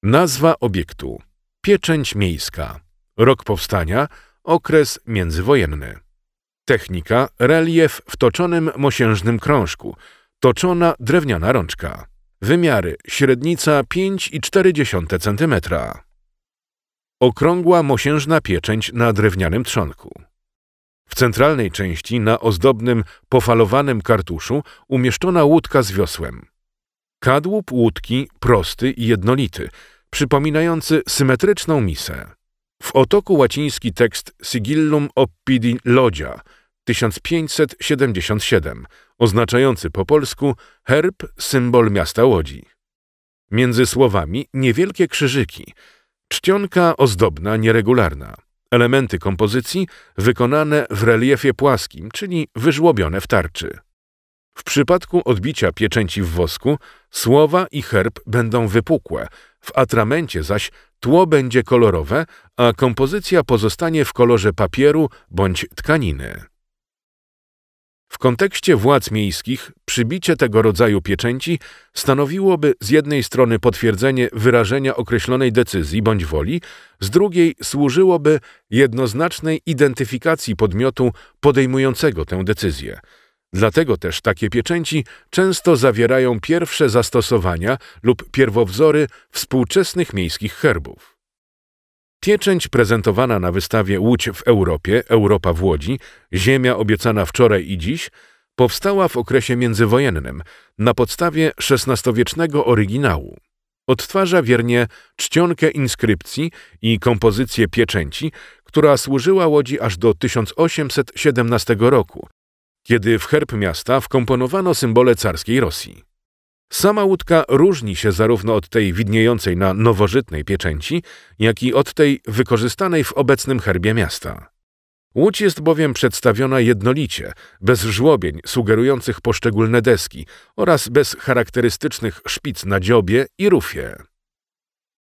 Nazwa obiektu: Pieczęć miejska. Rok powstania: okres międzywojenny. Technika: relief w toczonym mosiężnym krążku. Toczona drewniana rączka. Wymiary: średnica 5,4 cm. Okrągła mosiężna pieczęć na drewnianym trzonku. W centralnej części na ozdobnym, pofalowanym kartuszu umieszczona łódka z wiosłem. Kadłub łódki prosty i jednolity, przypominający symetryczną misę. W otoku łaciński tekst Sigillum Oppidi Lodzia 1577, oznaczający po polsku herb, symbol miasta Łodzi. Między słowami niewielkie krzyżyki, czcionka ozdobna, nieregularna. Elementy kompozycji wykonane w reliefie płaskim, czyli wyżłobione w tarczy. W przypadku odbicia pieczęci w wosku słowa i herb będą wypukłe, w atramencie zaś tło będzie kolorowe, a kompozycja pozostanie w kolorze papieru bądź tkaniny. W kontekście władz miejskich przybicie tego rodzaju pieczęci stanowiłoby z jednej strony potwierdzenie wyrażenia określonej decyzji bądź woli, z drugiej służyłoby jednoznacznej identyfikacji podmiotu podejmującego tę decyzję. Dlatego też takie pieczęci często zawierają pierwsze zastosowania lub pierwowzory współczesnych miejskich herbów. Pieczęć prezentowana na wystawie Łódź w Europie, Europa w Łodzi, Ziemia obiecana wczoraj i dziś, powstała w okresie międzywojennym na podstawie XVI-wiecznego oryginału. Odtwarza wiernie czcionkę inskrypcji i kompozycję pieczęci, która służyła Łodzi aż do 1817 roku, kiedy w herb miasta wkomponowano symbole carskiej Rosji. Sama łódka różni się zarówno od tej widniejącej na nowożytnej pieczęci, jak i od tej wykorzystanej w obecnym herbie miasta. Łódź jest bowiem przedstawiona jednolicie, bez żłobień sugerujących poszczególne deski oraz bez charakterystycznych szpic na dziobie i rufie.